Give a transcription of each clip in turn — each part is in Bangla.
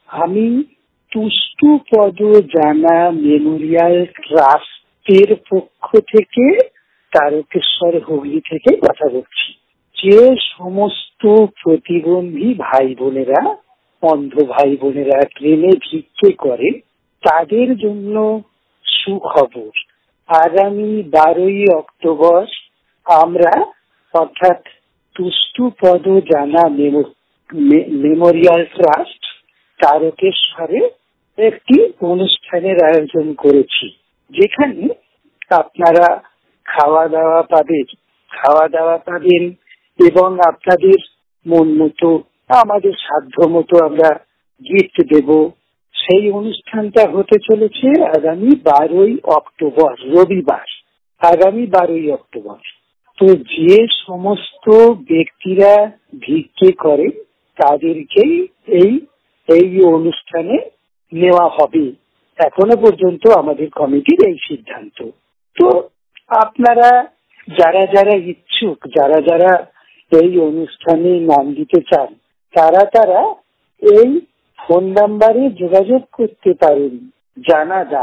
আমি তুষ্টু পদ জানা মেমোরিয়াল ট্রাস্টের পক্ষ থেকে তারকেশ্বর হুগলি থেকে কথা বলছি। যে সমস্ত প্রতিবন্ধী ভাই বোনেরা, অন্ধ ভাই বোনেরা ট্রেনে ভিক্ষে করে, তাদের জন্য সুখবর। আগামী 12ই অক্টোবর আমরা অর্থাৎ তুষ্টু পদ জানা মেমোরিয়াল ট্রাস্ট তারকেশ্বরে একটি অনুষ্ঠানের আয়োজন করেছি, যেখানে আপনারা খাওয়া দাওয়া পাবেন এবং আপনাদের মন মতো, আমাদের সাধ্য মতো আমরা গিফট দেব। সেই অনুষ্ঠানটা হতে চলেছে আগামী 12ই অক্টোবর, রবিবার, আগামী 12ই অক্টোবর। তো যে সমস্ত ব্যক্তিরা ভিক্ষে করে তাদেরকেই এই অনুষ্ঠানে নেওয়া হবে। এখনো পর্যন্ত আমাদের কমিটির এই সিদ্ধান্ত। তো আপনারা যারা ইচ্ছুক, যারা এই অনুষ্ঠানে নাম দিতে চান, তারা এই ফোন নাম্বারে যোগাযোগ করতে পারেন। জানাদা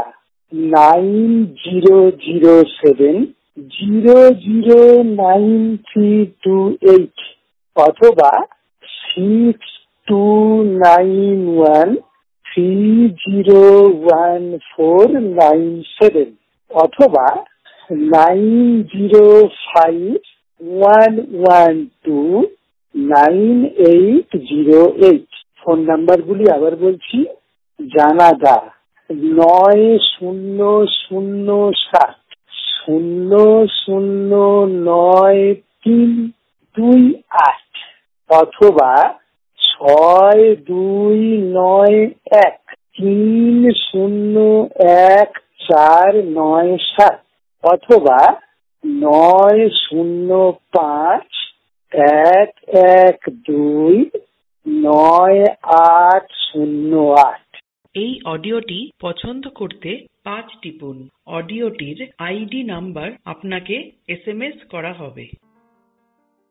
9007009328 অথবা 6291301497 অথবা 9051129808। ফোন নাম্বারগুলি আবার বলছি, জানাদা 90009328 অথবা 6291301497 অথবা 9051129808। এই অডিওটি পছন্দ করতে 5 টিপুন। অডিওটির আইডি নাম্বার আপনাকে SMS করা হবে।